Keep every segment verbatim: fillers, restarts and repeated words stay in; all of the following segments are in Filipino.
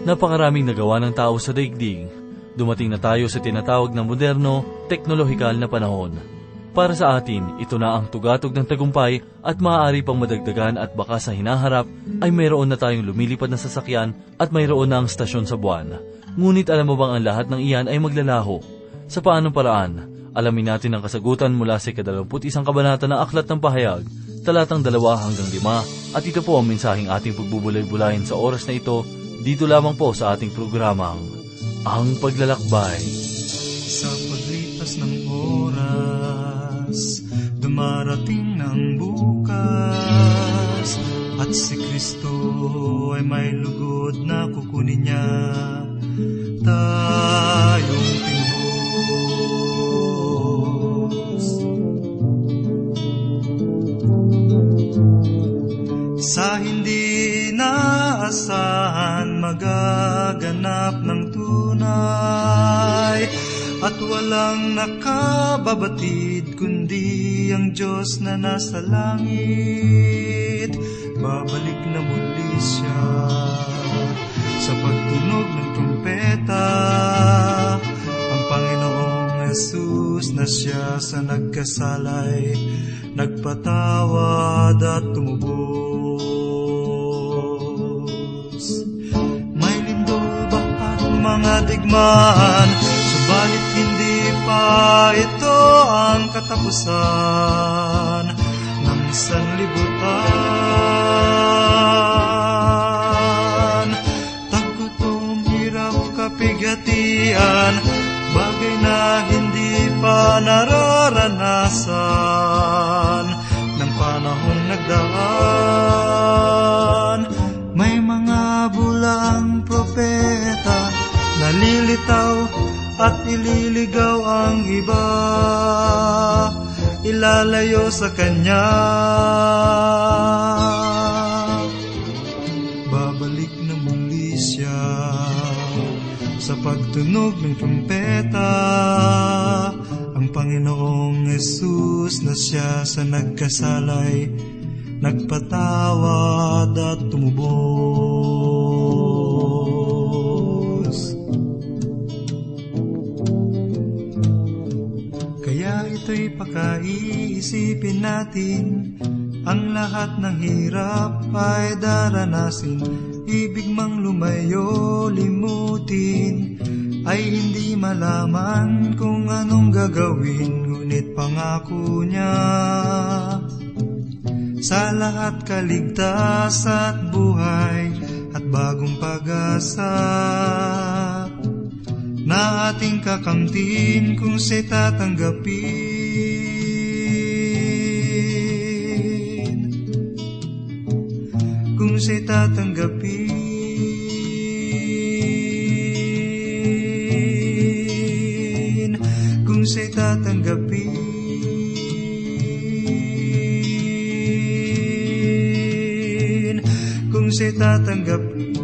Napakaraming nagawa ng tao sa daigdig. Dumating na tayo sa tinatawag na moderno, teknolohikal na panahon. Para sa atin, ito na ang tugatog ng tagumpay at maaari pang madagdagan at baka sa hinaharap ay mayroon na tayong lumilipad na sasakyan at mayroon na ang stasyon sa buwan. Ngunit alam mo bang ang lahat ng iyan ay maglalaho? Sa paanong paraan? Alamin natin ang kasagutan mula sa ikadalawamput isang kabanata ng Aklat ng Pahayag, talatang dalawa hanggang lima, at ito po ang mensaheng ating pagbubulay-bulayin sa oras na ito, dito lamang po sa ating programang Ang Paglalakbay. Sa paglipas ng oras, dumarating ng bukas, at si Kristo ay may lugod na kukunin niya tayong tinubos. Sa hindi naasahan magaganap ng tunay, at walang nakababatid kundi ang Diyos na nasa langit. Babalik na muli siya sa pagtunog ng trumpeta, ang Panginoong Yesus na siya sa nagkasalay, nagpatawad at tumubos. May lindol ba at mga digmaan, subalit hindi pa ito ang katapusan ng sanlibutan. Tagutom, hirap, kapigatian, bagay na hindi pa nararanasan ng panahong nagdaan. May mga bulang propeta, nalilitaw at ililigaw ang iba, ilalayo sa Kanya. Babalik na muli siya sa pagtunog ng trumpeta, ang Panginoong Yesus na siya sa nagkasalay, nagpatawad at tumubos. Kaya ito'y pakaiisipin natin, ang lahat ng hirap ay daranasin. Ibig mang lumayo, limutin, ay hindi malaman kung anong gagawin, ngunit pangako niya sa lahat kaligtas at buhay at bagong pag-asa na ating kakamtin kung siya'y tatanggapin, kung siya'y tatanggapin, kung siya'y tatanggapin, kung siya'y tatanggapin.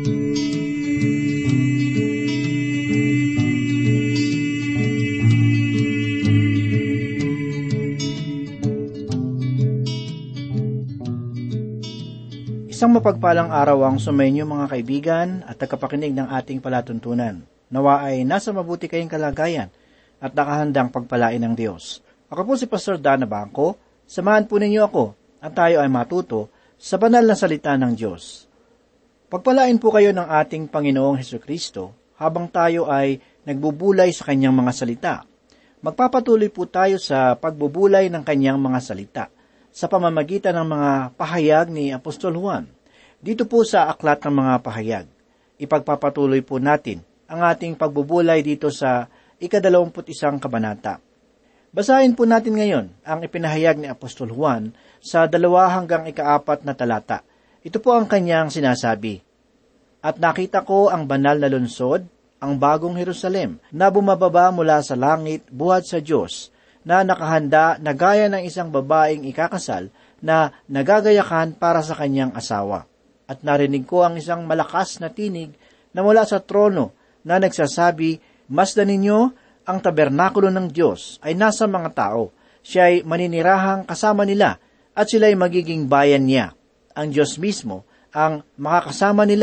Isang mapagpalang araw ang sumainyo mga kaibigan at tagapakinig ng ating palatuntunan. Nawa ay nasa mabuti kayong kalagayan at nakahandang pagpalain ng Diyos. Ako po si Pastor Dana Bangko. Samahan po ninyo ako at tayo ay matuto sa banal na salita ng Diyos. Pagpalain po kayo ng ating Panginoong Hesukristo habang tayo ay nagbubulay sa kanyang mga salita. Magpapatuloy po tayo sa pagbubulay ng kanyang mga salita sa pamamagitan ng mga pahayag ni Apostol Juan. Dito po sa Aklat ng Mga Pahayag, ipagpapatuloy po natin ang ating pagbubulay dito sa ikadalawamput isang kabanata. Basahin po natin ngayon ang ipinahayag ni Apostol Juan sa dalawa hanggang ikaapat na talata. Ito po ang kanyang sinasabi. At nakita ko ang banal na lungsod, ang bagong Jerusalem, na bumababa mula sa langit buhat sa Diyos, na nakahanda na gaya ng isang babaeng ikakasal na nagagayakan para sa kanyang asawa. At narinig ko ang isang malakas na tinig na mula sa trono na nagsasabi, Masdan ninyo, ang tabernakulo ng Diyos ay nasa mga tao. Siya ay maninirahang kasama nila at sila ay magiging bayan niya. Ang Diyos mismo ang makakasama nila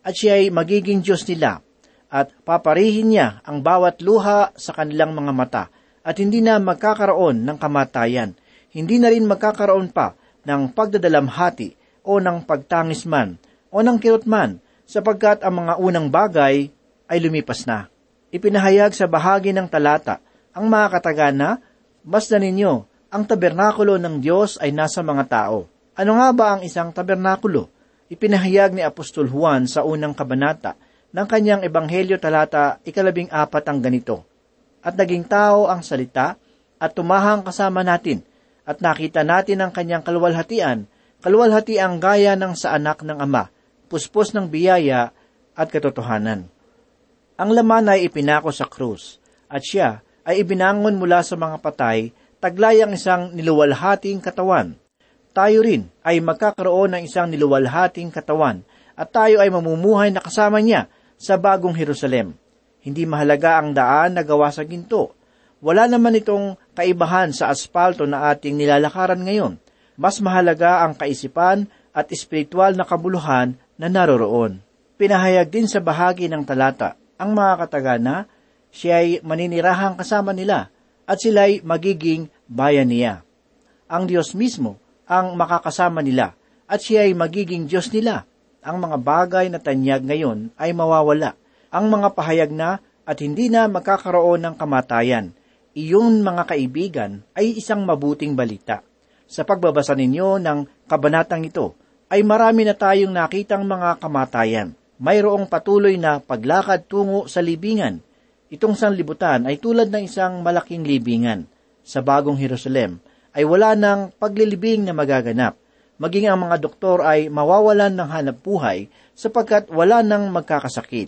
at siya ay magiging Diyos nila, at paparihin niya ang bawat luha sa kanilang mga mata, at hindi na magkakaroon ng kamatayan, hindi na rin magkakaroon pa ng pagdadalamhati o ng pagtangis man o ng kirot man, sapagkat ang mga unang bagay ay lumipas na. Ipinahayag sa bahagi ng talata ang mga katagana, masdan ninyo, ang tabernakulo ng Diyos ay nasa mga tao. Ano nga ba ang isang tabernakulo? Ipinahayag ni Apostol Juan sa unang kabanata ng kanyang ebanghelyo talata ikalabing apat ang ganito, at naging tao ang salita at tumahang kasama natin, at nakita natin ang kanyang kaluwalhatian, kaluwalhati ang gaya ng sa anak ng Ama, puspos ng biyaya at katotohanan. Ang laman ay ipinako sa krus, at siya ay ibinangon mula sa mga patay, taglay ang isang niluwalhating katawan. Tayo rin ay magkakaroon ng isang niluwalhating katawan, at tayo ay mamumuhay na kasama niya sa bagong Jerusalem. Hindi mahalaga ang daan na gawa sa ginto. Wala naman itong kaibahan sa asfalto na ating nilalakaran ngayon. Mas mahalaga ang kaisipan at espiritual na kabuluhan na naroroon. Pinahayag din sa bahagi ng talata ang mga katagana, siya ay maninirahang kasama nila at sila'y magiging bayan niya. Ang Diyos mismo ang makakasama nila at siya ay magiging Diyos nila. Ang mga bagay na tanyag ngayon ay mawawala. Ang mga pahayag na at hindi na magkakaroon ng kamatayan. Iyon, mga kaibigan, ay isang mabuting balita. Sa pagbabasa ninyo ng kabanatang ito, ay marami na tayong nakitang mga kamatayan. Mayroong patuloy na paglakad tungo sa libingan. Itong sanlibutan ay tulad ng isang malaking libingan. Sa bagong Jerusalem ay wala ng paglilibing na magaganap. Maging ang mga doktor ay mawawalan ng hanap buhay sapagkat wala nang magkakasakit.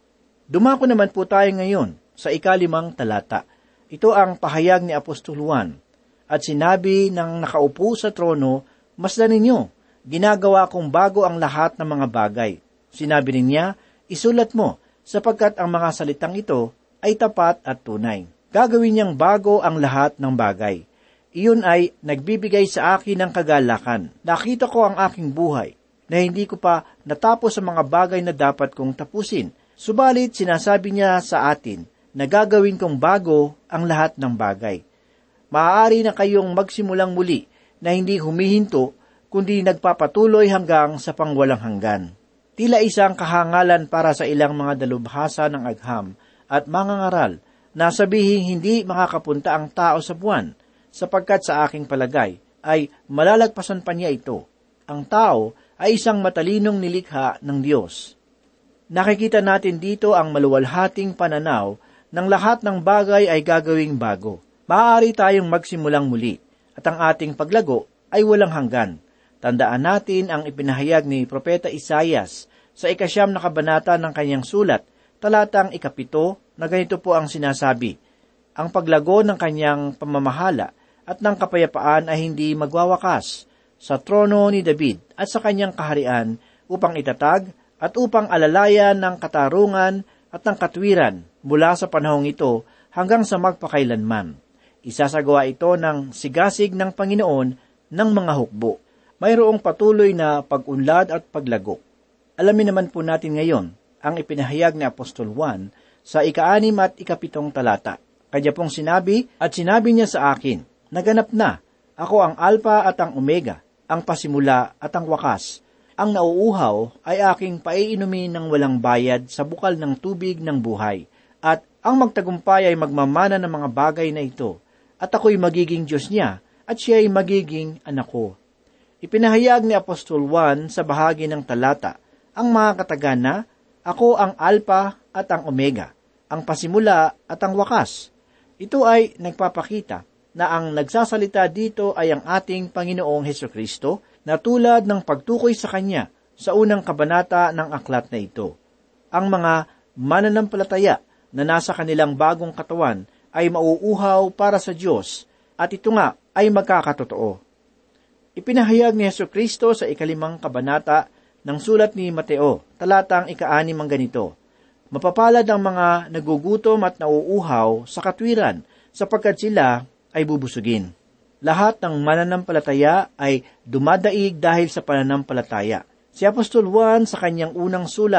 Dumako naman po tayo ngayon sa ikalimang talata. Ito ang pahayag ni Apostol Juan. At sinabi ng nakaupo sa trono, masdan ninyo, ginagawa kong bago ang lahat ng mga bagay. Sinabi niya, isulat mo, sapagkat ang mga salitang ito ay tapat at tunay. Gagawin niyang bago ang lahat ng bagay. Iyon ay nagbibigay sa akin ng kagalakan. Nakita ko ang aking buhay, na hindi ko pa natapos ang mga bagay na dapat kong tapusin. Subalit sinasabi niya sa atin na gagawin kong bago ang lahat ng bagay. Maaari na kayong magsimulang muli na hindi humihinto, kundi nagpapatuloy hanggang sa pangwalang hanggan. Tila isang kahangalan para sa ilang mga dalubhasa ng agham at mga ngaral na sabihing hindi makakapunta ang tao sa buwan, sapagkat sa aking palagay ay malalagpasan pa niya ito. Ang tao ay isang matalinong nilikha ng Diyos. Nakikita natin dito ang maluwalhating pananaw ng lahat ng bagay ay gagawing bago. Maaari tayong magsimulang muli at ang ating paglago ay walang hanggan. Tandaan natin ang ipinahayag ni Propeta Isaias sa ikasyam na kabanata ng kanyang sulat, talatang ikapito, na ganito po ang sinasabi, ang paglago ng kanyang pamamahala at ng kapayapaan ay hindi magwawakas sa trono ni David at sa kanyang kaharian upang itatag at upang alalayan ng katarungan at ng katwiran mula sa panahong ito hanggang sa magpakailanman. Isasagawa ito ng sigasig ng Panginoon ng mga hukbo. Mayroong patuloy na pag-unlad at paglago. Alamin naman po natin ngayon ang ipinahayag ni Apostol Juan sa ika-anim at ikapitong talata. Kanya pong sinabi, at sinabi niya sa akin, naganap na, ako ang Alpha at ang Omega, ang pasimula at ang wakas. Ang nauuhaw ay aking paiinumin ng walang bayad sa bukal ng tubig ng buhay. At ang magtagumpay ay magmamana ng mga bagay na ito. At ako'y magiging Diyos niya, at siya ay magiging anak ko. Ipinahayag ni Apostol Juan sa bahagi ng talata, ang mga katagana, ako ang Alpha at ang Omega, ang pasimula at ang wakas. Ito ay nagpapakita na ang nagsasalita dito ay ang ating Panginoong Hesukristo na tulad ng pagtukoy sa Kanya sa unang kabanata ng aklat na ito. Ang mga mananampalataya na nasa kanilang bagong katawan ay mauuhaw para sa Diyos at ito nga ay magkakatotoo. Ipinahayag ni Hesukristo sa ikalimang kabanata ng sulat ni Mateo, talatang ika-anim ang ganito, mapapalad ang mga nagugutom at nauuhaw sa katwiran, sapagkat sila ay bubusugin. Lahat ng mananampalataya ay dumadaig dahil sa pananampalataya. Si Apostol Juan sa kanyang unang sulat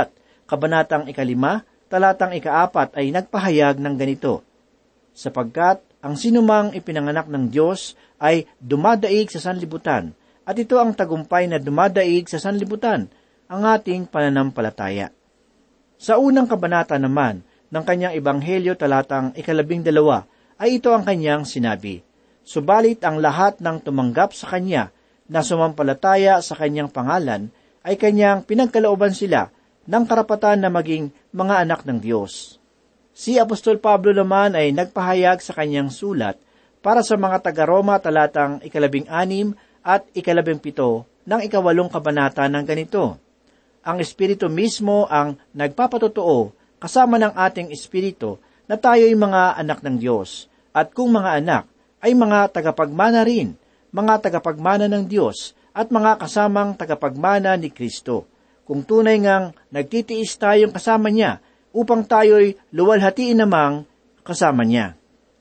kabanatang ikalima, talatang ikaapat ay nagpahayag ng ganito, sapagkat ang sinumang ipinanganak ng Diyos ay dumadaig sa sanlibutan, at ito ang tagumpay na dumadaig sa sanlibutan, ang ating pananampalataya. Sa unang kabanata naman ng kanyang ebanghelyo talatang ikalabing dalawa ay ito ang kanyang sinabi, subalit ang lahat ng tumanggap sa kanya na sumampalataya sa kanyang pangalan ay kanyang pinagkalooban sila ng karapatan na maging mga anak ng Diyos. Si Apostol Pablo naman ay nagpahayag sa kanyang sulat para sa mga taga-Roma talatang ikalabing anim at ikalabing pito ng ikawalong kabanata ng ganito, ang Espiritu mismo ang nagpapatotoo kasama ng ating Espiritu na tayo'y mga anak ng Diyos. At kung mga anak, ay mga tagapagmana rin, mga tagapagmana ng Diyos at mga kasamang tagapagmana ni Kristo. Kung tunay ngang nagtitiis tayong kasama niya upang tayo'y luwalhatiin namang kasama niya.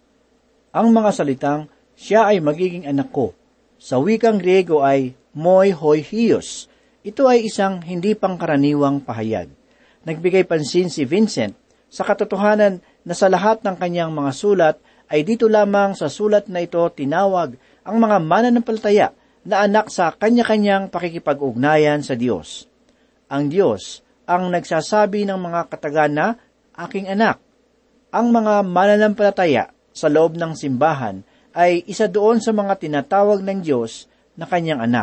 Ang mga salitang, siya ay magiging anak ko, sa wikang Griego ay moi hoi hios. Ito ay isang hindi pangkaraniwang pahayag. Nagbigay pansin si Vincent sa katotohanan na sa lahat ng kanyang mga sulat ay dito lamang sa sulat na ito tinawag ang mga mananampalataya na anak sa kanya-kanyang pakikipag-ugnayan sa Diyos. Ang Diyos ang nagsasabi ng mga katagan na aking anak. Ang mga mananampalataya sa loob ng simbahan ay isa doon sa mga tinatawag ng Diyos na kanyang anak.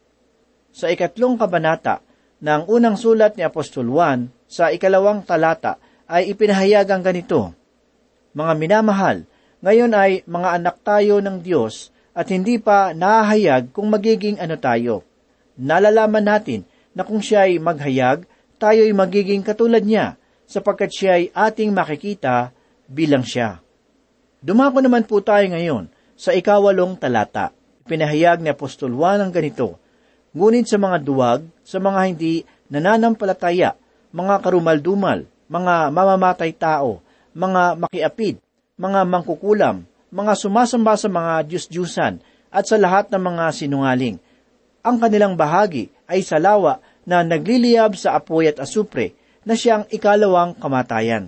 Sa ikatlong kabanata ng unang sulat ni Apostol Juan, sa ikalawang talata, ay ipinahayag ang ganito, mga minamahal, ngayon ay mga anak tayo ng Diyos at hindi pa nahahayag kung magiging ano tayo. Nalalaman natin na kung siya ay maghayag, tayo ay magiging katulad niya, sapagkat siya ay ating makikita bilang siya. Dumako naman po tayo ngayon sa ikawalong talata. Ipinahayag ni Apostol Juan ang ganito, ngunit sa mga duwag, sa mga hindi nananampalataya, mga karumaldumal, mga mamamatay tao, mga makiapid, mga mangkukulam, mga sumasamba sa mga Diyos-Diyusan, at sa lahat ng mga sinungaling. Ang kanilang bahagi ay sa lawa na nagliliyab sa apoy at asupre, na siyang ikalawang kamatayan.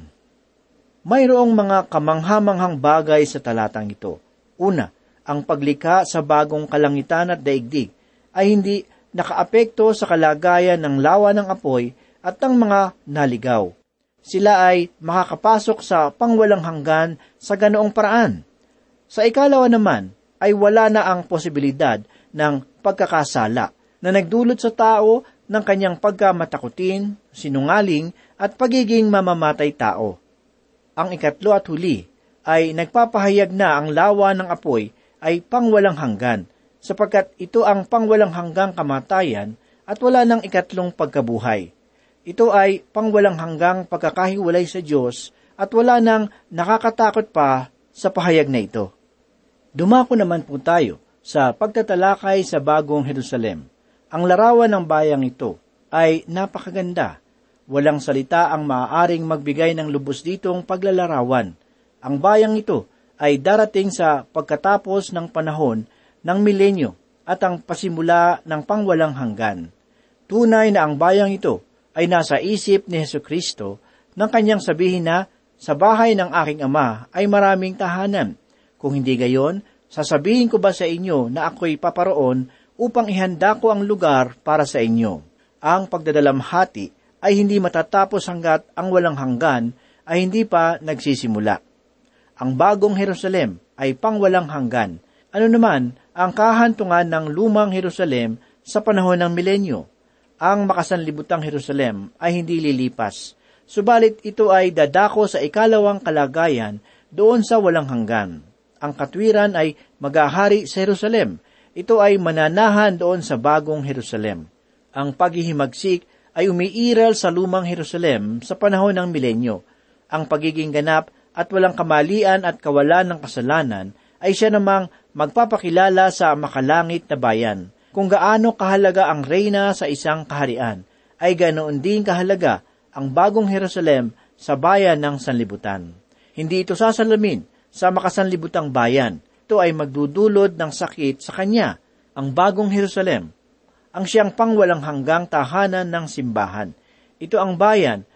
Mayroong mga kamanghamanghang bagay sa talatang ito. Una, ang paglikha sa bagong kalangitan at daigdig ay hindi nakaapekto sa kalagayan ng lawa ng apoy at ng mga naligaw. Sila ay makakapasok sa pangwalang hanggan sa ganoong paraan. Sa ikalawa naman, ay wala na ang posibilidad ng pagkakasala na nagdulot sa tao ng kanyang pagkamatakutin, sinungaling at pagiging mamamatay tao. Ang ikatlo at huli ay nagpapahayag na ang lawa ng apoy ay pangwalang hanggan, sapagkat ito ang pangwalang hanggang kamatayan at wala ng ikatlong pagkabuhay. Ito ay pangwalang hanggang pagkakahiwalay sa Diyos at wala nang nakakatakot pa sa pahayag na ito. Dumako naman po tayo sa pagtatalakay sa Bagong Jerusalem. Ang larawan ng bayang ito ay napakaganda. Walang salita ang maaaring magbigay ng lubos ditong paglalarawan. Ang bayang ito ay darating sa pagkatapos ng panahon ng milenyo at ang pasimula ng pangwalang hanggan. Tunay na ang bayang ito ay nasa isip ni Hesukristo nang kanyang sabihin na, sa bahay ng aking ama ay maraming tahanan. Kung hindi gayon, sasabihin ko ba sa inyo na ako'y paparoon upang ihanda ko ang lugar para sa inyo? Ang pagdadalamhati ay hindi matatapos hanggat ang walang hanggan ay hindi pa nagsisimula. Ang bagong Jerusalem ay pangwalang hanggan. Ano naman ang kahantungan ng lumang Jerusalem sa panahon ng milenyo? Ang makasanlibutang Jerusalem ay hindi lilipas, subalit ito ay dadako sa ikalawang kalagayan doon sa walang hanggan. Ang katwiran ay maghahari sa Jerusalem. Ito ay mananahan doon sa bagong Jerusalem. Ang paghihimagsik ay umiiral sa lumang Jerusalem sa panahon ng milenyo. Ang pagiging ganap at walang kamalian at kawalan ng kasalanan ay siya namang magpapakilala sa makalangit na bayan. Kung gaano kahalaga ang reyna sa isang kaharian, ay ganoon din kahalaga ang bagong Jerusalem sa bayan ng sanlibutan. Hindi ito sasalamin sa makasanlibutang bayan. Ito ay magdudulod ng sakit sa kanya, ang bagong Jerusalem, ang siyang pangwalang hanggang tahanan ng simbahan. Ito ang bayan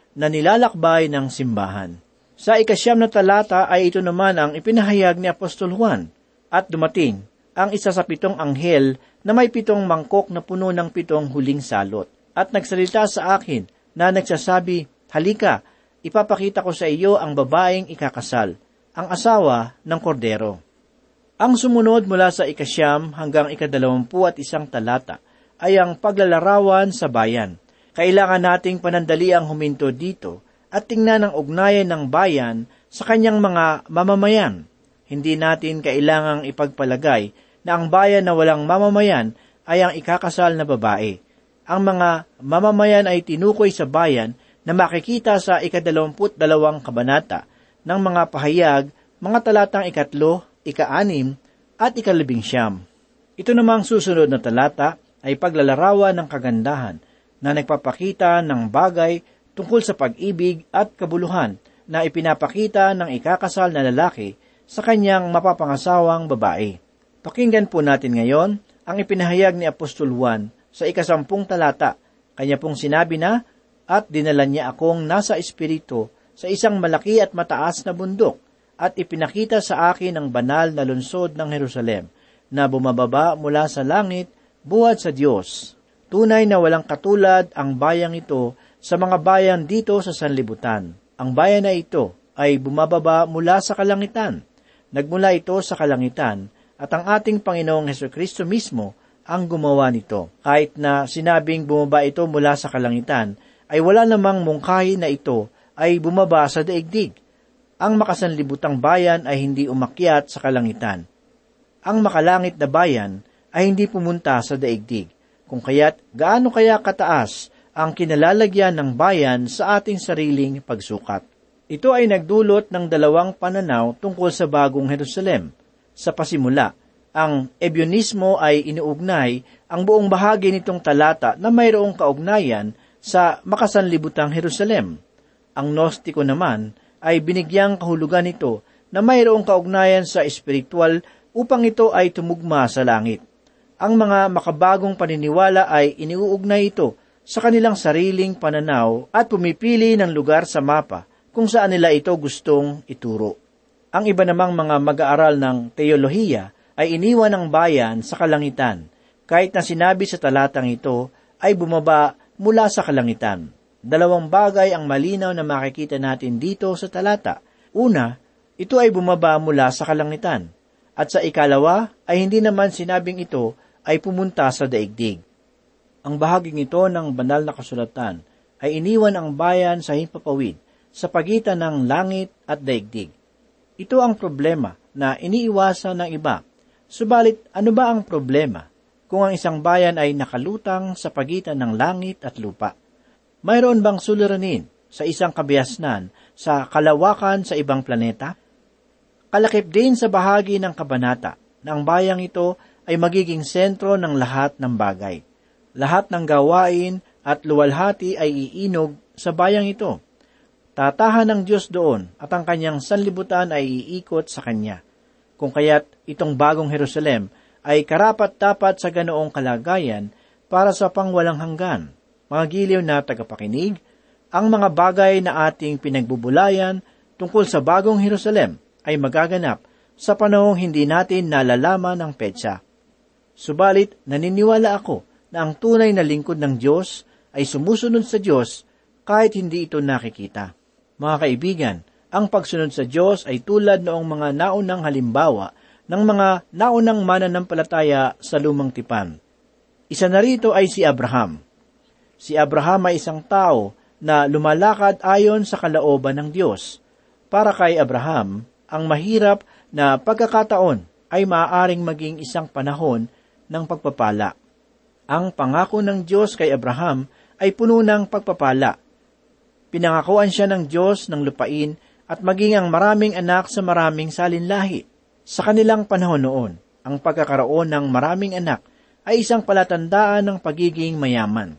na nilalakbay ng simbahan. Sa ikasyam na talata ay ito naman ang ipinahayag ni Apostol Juan, at dumating ang isa sa pitong anghel na may pitong mangkok na puno ng pitong huling salot, at nagsalita sa akin na nagsasabi, "Halika, ipapakita ko sa iyo ang babaeng ikakasal, ang asawa ng kordero." Ang sumunod mula sa ikasyam hanggang ikadalawampu at isang talata ay ang paglalarawan sa bayan. Kailangan nating panandali ang huminto dito at tingnan ang ugnayan ng bayan sa kanyang mga mamamayan. Hindi natin kailangang ipagpalagay na ang bayan na walang mamamayan ay ang ikakasal na babae. Ang mga mamamayan ay tinukoy sa bayan na makikita sa ikadalawamput dalawang kabanata ng mga pahayag, mga talatang ikatlo, ika-anim, at ikalabing siyam. Ito namang susunod na talata ay paglalarawan ng kagandahan na nagpapakita ng bagay tungkol sa pag-ibig at kabuluhan na ipinapakita ng ikakasal na lalaki sa kanyang mapapangasawang babae. Pakinggan po natin ngayon ang ipinahayag ni Apostol Juan sa ikasampung talata. Kanya pong sinabi na, "At dinala niya akong nasa espiritu sa isang malaki at mataas na bundok, at ipinakita sa akin ang banal na lungsod ng Jerusalem, na bumababa mula sa langit, buhat sa Diyos. Tunay na walang katulad ang bayang ito sa mga bayan dito sa sanlibutan. Ang bayan na ito ay bumababa mula sa kalangitan. Nagmula ito sa kalangitan, at ang ating Panginoong Hesukristo mismo ang gumawa nito. Kahit na sinabing bumaba ito mula sa kalangitan, ay wala namang mungkahi na ito ay bumaba sa daigdig. Ang makasanlibutang bayan ay hindi umakyat sa kalangitan. Ang makalangit na bayan ay hindi pumunta sa daigdig. Kung kaya't gaano kaya kataas ang kinalalagyan ng bayan sa ating sariling pagsukat. Ito ay nagdulot ng dalawang pananaw tungkol sa bagong Jerusalem. Sa pasimula, ang Ebionismo ay iniugnay ang buong bahagi nitong talata na mayroong kaugnayan sa makasanlibutang Jerusalem. Ang Gnostiko naman ay binigyang kahulugan nito na mayroong kaugnayan sa espiritual upang ito ay tumugma sa langit. Ang mga makabagong paniniwala ay iniuugnay ito sa kanilang sariling pananaw at pumipili ng lugar sa mapa kung saan nila ito gustong ituro. Ang iba namang mga mag-aaral ng teolohiya ay iniwan ang bayan sa kalangitan, kahit na sinabi sa talatang ito ay bumaba mula sa kalangitan. Dalawang bagay ang malinaw na makikita natin dito sa talata. Una, ito ay bumaba mula sa kalangitan. At sa ikalawa ay hindi naman sinabing ito ay pumunta sa daigdig. Ang bahaging ito ng banal na kasulatan ay iniwan ang bayan sa himpapawid sa pagitan ng langit at daigdig. Ito ang problema na iniiwasan ng iba. Subalit, ano ba ang problema kung ang isang bayan ay nakalutang sa pagitan ng langit at lupa? Mayroon bang suliranin sa isang kabiasnan sa kalawakan sa ibang planeta? Kalakip din sa bahagi ng kabanata na ang bayang ito ay magiging sentro ng lahat ng bagay. Lahat ng gawain at luwalhati ay iinog sa bayang ito. Tatahan ng Diyos doon at ang kanyang sanlibutan ay iikot sa kanya. Kung kaya't itong bagong Jerusalem ay karapat-dapat sa ganoong kalagayan para sa pangwalang hanggan. Mga giliw na tagapakinig, ang mga bagay na ating pinagbubulayan tungkol sa bagong Jerusalem ay magaganap sa panahong hindi natin nalalaman ang petsa. Subalit, naniniwala ako na ang tunay na lingkod ng Diyos ay sumusunod sa Diyos kahit hindi ito nakikita. Mga kaibigan, ang pagsunod sa Diyos ay tulad noong mga naunang halimbawa ng mga naunang mananampalataya sa lumang tipan. Isa na rito ay si Abraham. Si Abraham ay isang tao na lumalakad ayon sa kalooban ng Diyos. Para kay Abraham, ang mahirap na pagkakataon ay maaaring maging isang panahon ng pagpapala. Ang pangako ng Diyos kay Abraham ay puno ng pagpapala. Pinangakuan siya ng Diyos ng lupain at maging ang maraming anak sa maraming salinlahi. Sa kanilang panahon noon, ang pagkakaroon ng maraming anak ay isang palatandaan ng pagiging mayaman.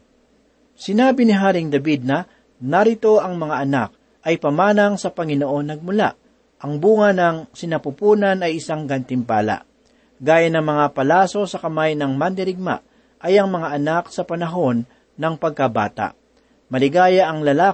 Sinabi ni Haring David na, narito ang mga anak ay pamanang sa Panginoon nagmula. Ang bunga ng sinapupunan ay isang gantimpala. Gaya ng mga palaso sa kamay ng mandirigma ay ang mga anak sa panahon ng pagkabata. Maligaya ang lalaki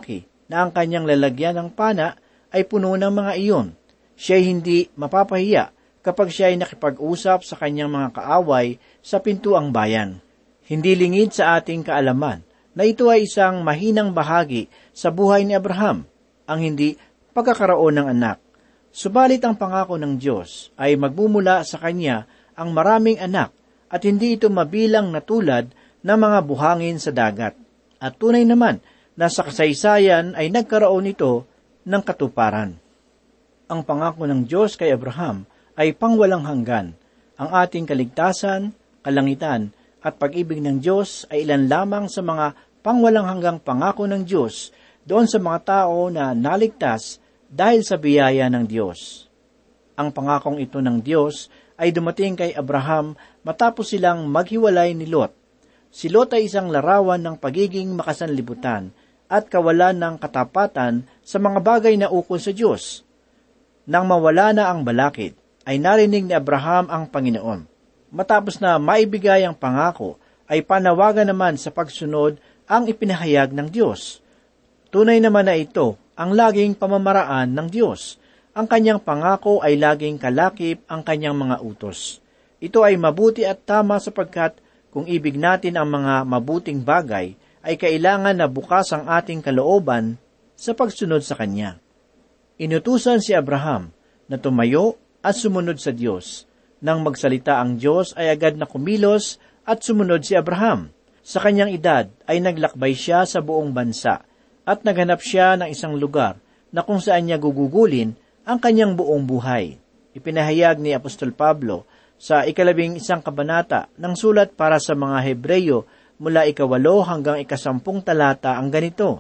na ang kanyang lalagyan ng pana ay puno ng mga iyon. Siya ay hindi mapapahiya kapag siya ay nakipag-usap sa kanyang mga kaaway sa pintuang bayan. Hindi lingid sa ating kaalaman na ito ay isang mahinang bahagi sa buhay ni Abraham, ang hindi pagkakaroon ng anak. Subalit ang pangako ng Diyos ay magmumula sa kanya ang maraming anak at hindi ito mabilang na tulad ng mga buhangin sa dagat. At tunay naman na sa kasaysayan ay nagkaroon ito ng katuparan. Ang pangako ng Diyos kay Abraham ay pangwalang hanggan. Ang ating kaligtasan, kalangitan, at pag-ibig ng Diyos ay ilan lamang sa mga pangwalang hanggang pangako ng Diyos doon sa mga tao na naligtas dahil sa biyaya ng Diyos. Ang pangakong ito ng Diyos ay dumating kay Abraham matapos silang maghiwalay ni Lot. Si Lot ay isang larawan ng pagiging makasanlibutan at kawalan ng katapatan sa mga bagay na ukol sa Diyos. Nang mawala na ang balakid, ay narinig ni Abraham ang Panginoon. Matapos na maibigay ang pangako, ay panawagan naman sa pagsunod ang ipinahayag ng Diyos. Tunay naman na ito ang laging pamamaraan ng Diyos. Ang kanyang pangako ay laging kalakip ang kanyang mga utos. Ito ay mabuti at tama sapagkat kung ibig natin ang mga mabuting bagay, ay kailangan na bukas ang ating kalooban sa pagsunod sa Kanya. Inutusan si Abraham na tumayo at sumunod sa Diyos. Nang magsalita ang Diyos ay agad na kumilos at sumunod si Abraham. Sa kanyang edad ay naglakbay siya sa buong bansa at naghanap siya ng isang lugar na kung saan niya gugugulin ang kanyang buong buhay. Ipinahayag ni Apostol Pablo sa ikalabing isang kabanata ng sulat para sa mga Hebreyo mula ikawalo hanggang ikasampung talata ang ganito.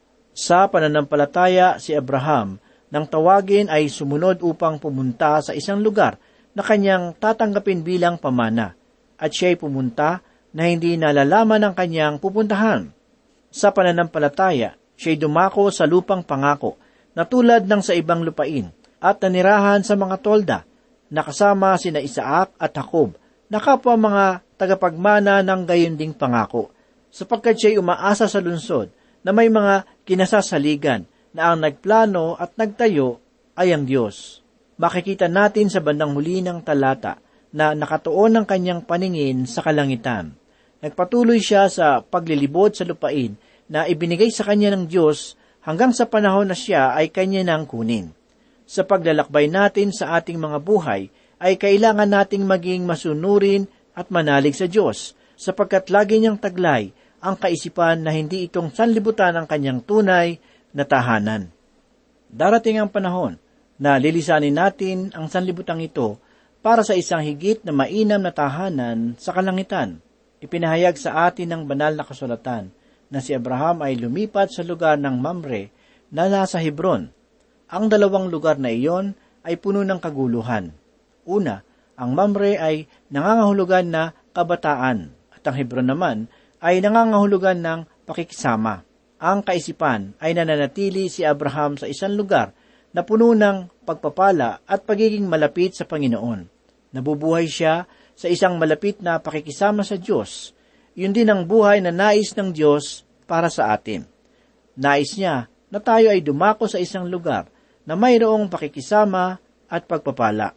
Sa pananampalataya si Abraham nang tawagin ay sumunod upang pumunta sa isang lugar na kanyang tatanggapin bilang pamana, at siya'y pumunta na hindi nalalaman ng kanyang pupuntahan. Sa pananampalataya, siya'y dumako sa lupang pangako na tulad ng sa ibang lupain at nanirahan sa mga tolda, nakasama sina Isaac at Jacob, na kapwa mga tagapagmana ng gayon ding pangako, sapagkat siya'y umaasa sa lungsod na may mga kinasasaligan na ang nagplano at nagtayo ay ang Diyos. Makikita natin sa bandang huli ng talata na nakatuon ang kanyang paningin sa kalangitan. Nagpatuloy siya sa paglilibot sa lupain na ibinigay sa kanya ng Diyos hanggang sa panahon na siya ay kanya nang kunin. Sa paglalakbay natin sa ating mga buhay, ay kailangan nating maging masunurin at manalig sa Diyos, sapagkat lagi niyang taglay ang kaisipan na hindi itong sanlibutan ang kanyang tunay na tahanan. Darating ang panahon na lilisanin natin ang sanlibutang ito para sa isang higit na mainam na tahanan sa kalangitan. Ipinahayag sa atin ng banal na kasulatan na si Abraham ay lumipat sa lugar ng Mamre na nasa Hebron. Ang dalawang lugar na iyon ay puno ng kaguluhan. Una, ang Mamre ay nangangahulugan na kabataan at ang Hebron naman ay nangangahulugan ng pakikisama. Ang kaisipan ay nananatili si Abraham sa isang lugar na puno ng pagpapala at pagiging malapit sa Panginoon. Nabubuhay siya sa isang malapit na pakikisama sa Diyos. Yun din ang buhay na nais ng Diyos para sa atin. Nais niya na tayo ay dumako sa isang lugar na mayroong pakikisama at pagpapala.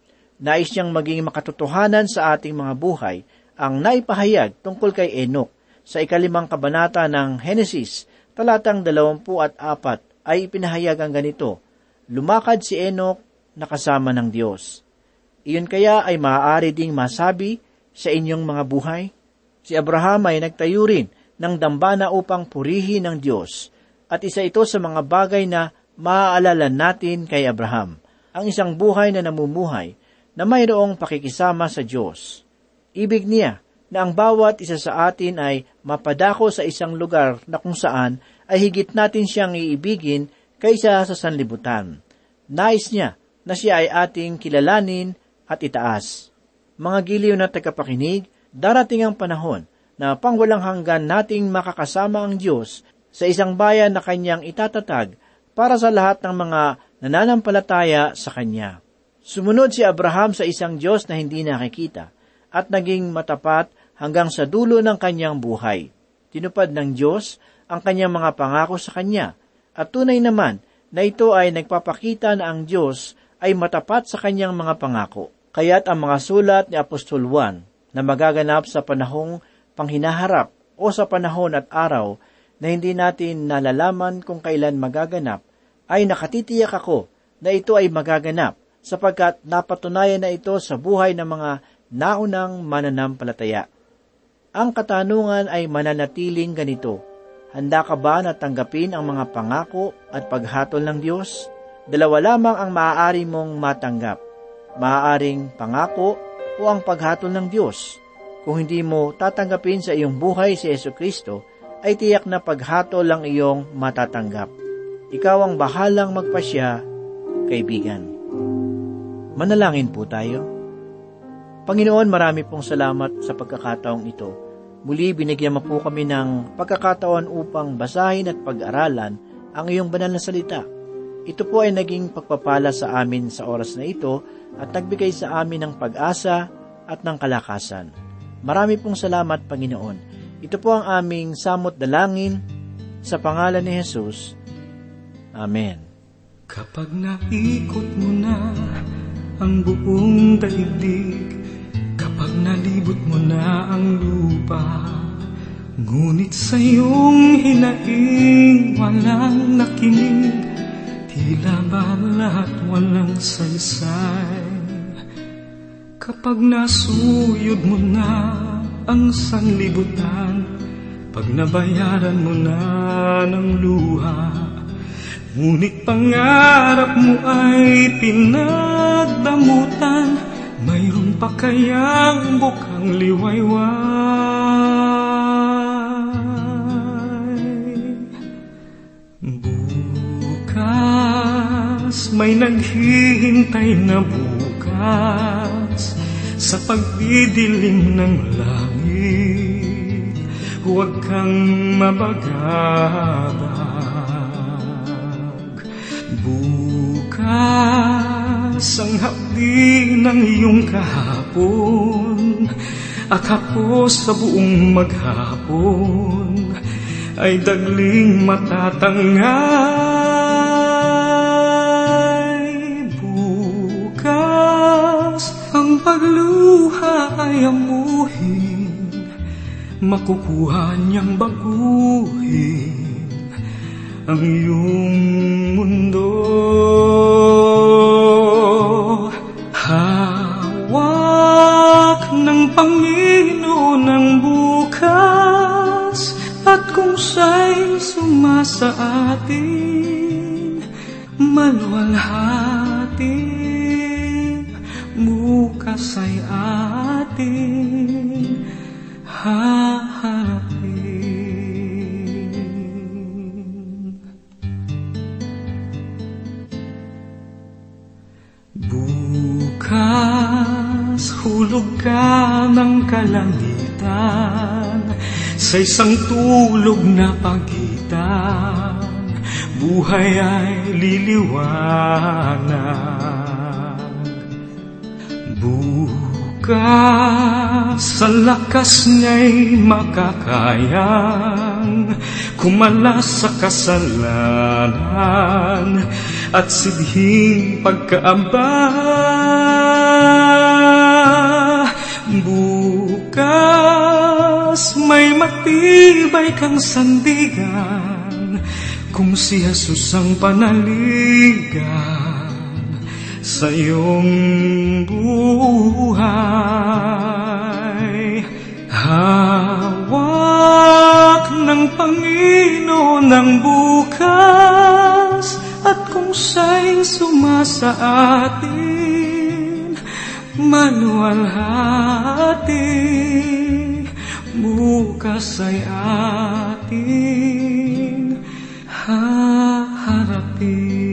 Nais niyang maging makatotohanan sa ating mga buhay ang naipahayag tungkol kay Enoch sa ikalimang kabanata ng Henesis, talatang dalawampu at apat, ay ipinahayag ang ganito, lumakad si Enoch na kasama ng Diyos. Iyon kaya ay maaari ding masabi sa inyong mga buhay? Si Abraham ay nagtayo rin ng dambana upang purihin ng Diyos, at isa ito sa mga bagay na maaalala natin kay Abraham, ang isang buhay na namumuhay na mayroong pakikisama sa Diyos. Ibig niya na ang bawat isa sa atin ay mapadako sa isang lugar na kung saan ay higit natin siyang iibigin kaysa sa sanlibutan. Nais niya na siya ay ating kilalanin at itaas. Mga giliw na tagapakinig, darating ang panahon na pangwalang hanggan nating makakasama ang Diyos sa isang bayan na kanyang itatatag para sa lahat ng mga nananampalataya sa Kanya. Sumunod si Abraham sa isang Diyos na hindi nakikita at naging matapat hanggang sa dulo ng kanyang buhay. Tinupad ng Diyos ang kanyang mga pangako sa kanya At tunay naman na ito ay nagpapakita na ang Diyos ay matapat sa kanyang mga pangako. Kaya't ang mga sulat ni Apostol Juan na magaganap sa panahong panghinaharap o sa panahon at araw na hindi natin nalalaman kung kailan magaganap, ay nakatitiyak ako na ito ay magaganap sapagkat napatunayan na ito sa buhay ng mga naunang mananampalataya. Ang katanungan ay mananatiling ganito: handa ka ba na tanggapin ang mga pangako at paghatol ng Diyos? Dalawa lamang ang maaari mong matanggap. Maaaring pangako o ang paghatol ng Diyos. Kung hindi mo tatanggapin sa iyong buhay si Jesucristo, ay tiyak na paghatol lang iyong matatanggap. Ikaw ang bahalang magpasya, kaibigan. Manalangin po tayo. Panginoon, marami pong salamat sa pagkakataong ito. Muli binigyan mo po kami ng pagkakataon upang basahin at pag-aralan ang iyong banal na salita. Ito po ay naging pagpapala sa amin sa oras na ito at nagbigay sa amin ng pag-asa at ng kalakasan. Marami pong salamat, Panginoon. Ito po ang aming samot dalangin sa pangalan ni Jesus. Amen. Kapag naikot mo na ang buong daigdig, kapag nalibot mo na ang lupa, ngunit sa iyong hinaing walang nakinig, tila ba lahat walang saysay? Kapag nasuyod mo na ang sanlibutan, pag nabayaran mo na ng luha, ngunit pangarap mo ay pinagdamutan, mayroon pa kayang bukang liwayway? Bukas, may naghihintay na bukas sa pagdidilim ng langit. Huwag kang mabagabag. Bukas ang hapdi ng iyong kahapon, at hapos sa buong maghapon ay dagling matatangay. Bukas ang pagluha ay amuhin, makukuha niyang baguhin ang iyong mundo. Hawak ng Panginoon ang bukas, at kung siya'y sumasa atin, maluwalhati, bukas ay atin haharapin. Bukas, hulog ka ng kalangitan, sa isang tulog na pagitan, buhay ay liliwanag. Bukas, sa lakas niya'y makakayang kumalas sa kasalanan at sidhing pagkaamba. Bukas, may matibay kang sandigan kung si Jesus ang panaligan sa iyong buhay. Hawak ng Panginoon ang bukas, at kung siya'y sumasa atin, maluwalhati, bukas ay atin haharapin.